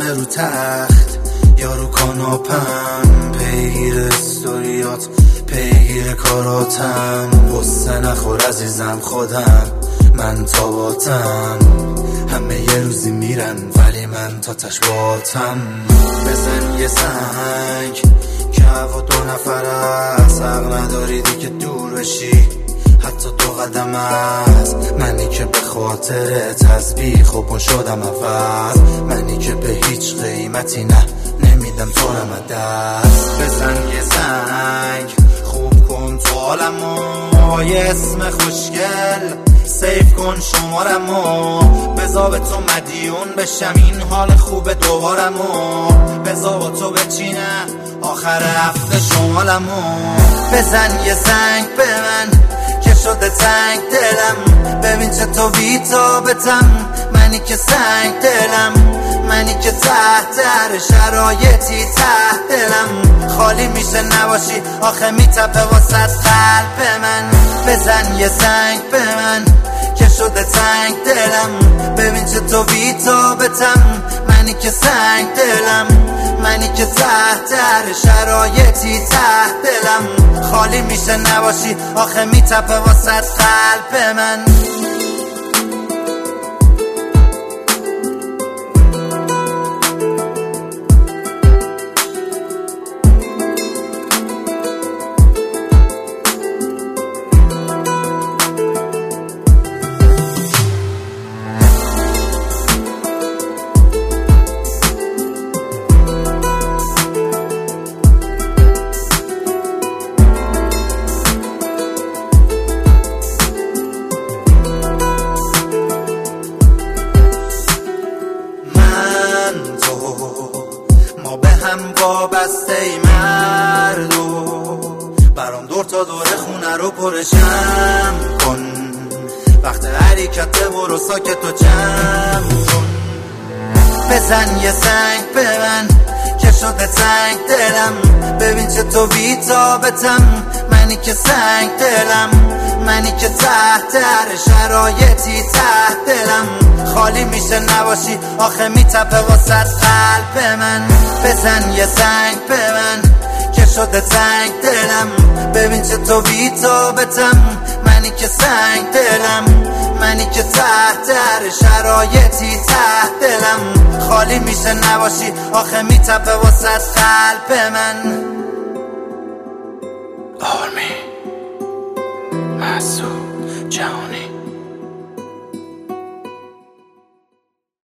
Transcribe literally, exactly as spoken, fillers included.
رو تخت یا رو کاناپم، پیگیر استوریات پیگیر کاراتم. قصه نخور عزیزم خودم من تاباتم، همه یه روزی میرن ولی من تا تش باتم. بزن یه سنگ که هوا دو نفر است، حق نداریدی که دور بشی حتی دو قدم است. منی که به خاطر تسبیح خوب شدم عوض، منی که به هیچ قیمتی نه نمیدم تو رم دست. بزن یه زنگ خوب کن تو حالمو، یه اسم خوشگل سیف کن شمارمو، بذار به تو مدیون بشم این حال خوب دوبارمو، بذار با تو بچینم آخر هفته شمالمو. بزن یه زنگ به من که شده تنگ دلم، ببین چطوری تابتم، منی که سنگ دلم، منی که تحت هر شرایطی تحت دلم خالی میشه نباشی آخه میتپه واسه قلب من. بزن یه زنگ به من که شده تنگ دلم، ببین چطوری تابتم، منی که سنگ دلم، منی که تحت هر شرایطی تحت دلم خالی میشه نباشی آخه میتپه واسه قلب من. هم وابسته ای مردو، برام دور تا دور خونه رو پرشم کن، وقت حرکت برو ساکت و جمع کن. بزن یه سنگ به من که شده تنگ دلم، ببین چطوری تابتم، منی که سنگ دلم، منی که تحت هر شرایطی تحت دلم خالی میشه نباشی آخه میتپه واسه قلب من. بزن یه سنگ به من که شده تنگ دلم، ببین چطوری تابتم، منی که سنگ دلم، منی که تحت هر شرایطی تحت دلم خالی میشه نباشی آخه میتپه واسه قلب من. آرمی مسعود جهانی